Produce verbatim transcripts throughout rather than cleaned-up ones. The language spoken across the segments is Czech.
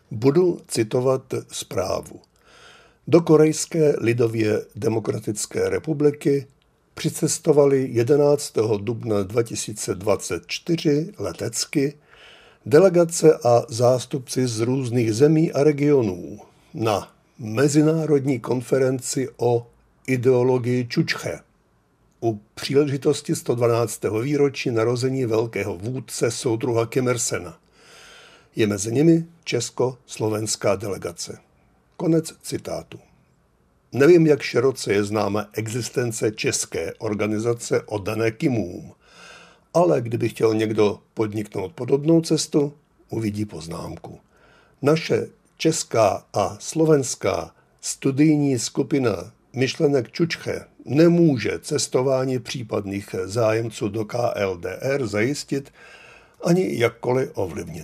Budu citovat zprávu. Do Korejské lidově demokratické republiky přicestovali jedenáctého dubna dva tisíce dvacet čtyři letecky delegace a zástupci z různých zemí a regionů na mezinárodní konferenci o ideologii Čučche u příležitosti sto dvanáctého výročí narození velkého vůdce soudruha Kim Ir-sena. Je mezi nimi česko-slovenská delegace. Konec citátu. Nevím, jak široce je známa existence české organizace oddané Kimům, ale kdyby chtěl někdo podniknout podobnou cestu, uvidí poznámku. Naše česká a slovenská studijní skupina myšlenek Čučche nemůže cestování případných zájemců do K L D R zajistit ani jakkoliv ovlivnit.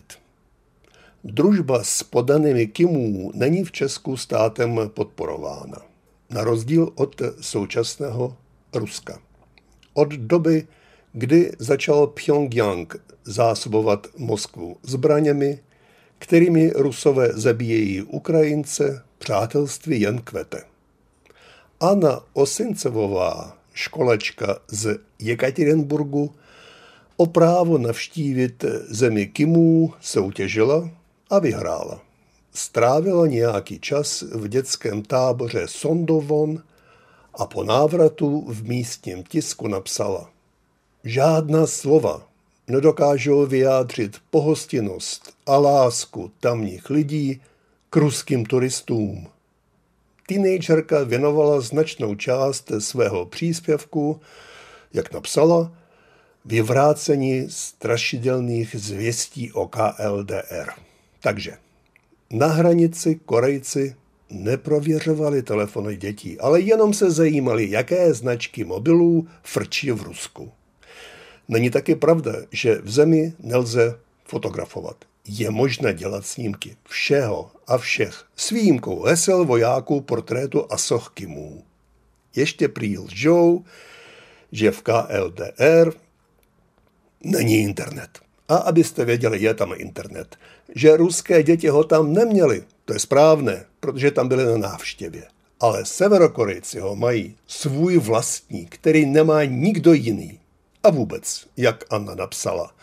Družba s poddanými Kimů není v Česku státem podporována, na rozdíl od současného Ruska. Od doby, kdy začal Pchjongjang zásobovat Moskvu zbraněmi, kterými Rusové zabíjejí Ukrajince, přátelství jen kvete. Anna Osincevová, školačka z Jekaterinburgu, o právo navštívit zemi Kimů soutěžila a vyhrála. Strávila nějaký čas v dětském táboře Sondovon a po návratu v místním tisku napsala: žádná slova nedokážou vyjádřit pohostinnost a lásku tamních lidí k ruským turistům. Teenagerka věnovala značnou část svého příspěvku, jak napsala, vyvrácení strašidelných zvěstí o K L D R. Takže na hranici Korejci neprověřovali telefony dětí, ale jenom se zajímali, jaké značky mobilů frčí v Rusku. Není taky pravda, že v zemi nelze fotografovat. Je možné dělat snímky všeho a všech s výjimkou hesel, vojáků, portrétu a soch Kimů. Ještě prý lžou, že v K L D R není internet. A abyste věděli, je tam internet. Že ruské děti ho tam neměli, to je správné, protože tam byli na návštěvě. Ale Severokorejci ho mají svůj vlastní, který nemá nikdo jiný. A vůbec, jak Anna napsala,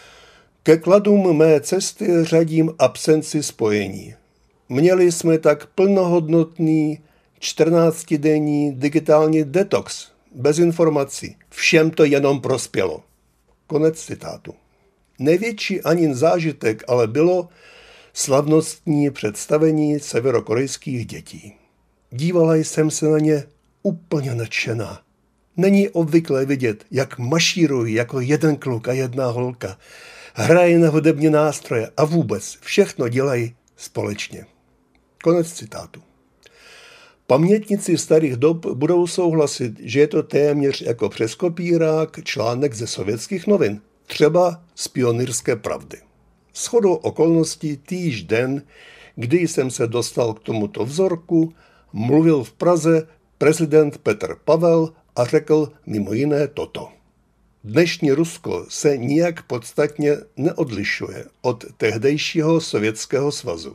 ke kladům mé cesty řadím absenci spojení. Měli jsme tak plnohodnotný čtrnáctidenní digitální detox, bez informací. Všem to jenom prospělo. Konec citátu. Největší Anin zážitek ale bylo slavnostní představení severokorejských dětí. Dívala jsem se na ně úplně nadšená. Není obvyklé vidět, jak mašírují jako jeden kluk a jedna holka. Hrají na hudební nástroje a vůbec všechno dělají společně. Konec citátu. Pamětníci starých dob budou souhlasit, že je to téměř jako přes kopírák článek ze sovětských novin, třeba z Pionýrské pravdy. Shodou okolností týž den, kdy jsem se dostal k tomuto vzorku, mluvil v Praze prezident Petr Pavel a řekl mimo jiné toto. Dnešní Rusko se nijak podstatně neodlišuje od tehdejšího Sovětského svazu.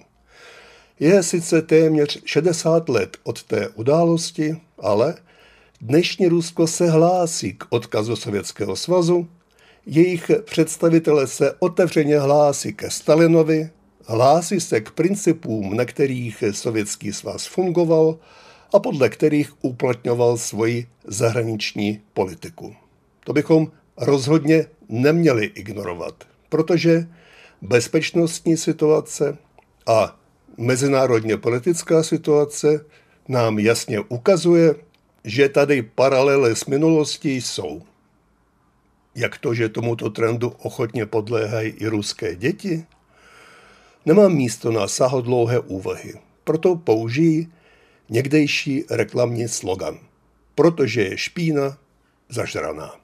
Je sice téměř šedesát let od té události, ale dnešní Rusko se hlásí k odkazu Sovětského svazu, jejich představitelé se otevřeně hlásí ke Stalinovi, hlásí se k principům, na kterých Sovětský svaz fungoval a podle kterých uplatňoval svoji zahraniční politiku. To bychom rozhodně neměli ignorovat, protože bezpečnostní situace a mezinárodně politická situace nám jasně ukazuje, že tady paralely s minulostí jsou. Jak to, že tomuto trendu ochotně podléhají i ruské děti? Nemám místo na sáhodlouhé úvahy, proto použijí někdejší reklamní slogan. Protože je špína zažraná.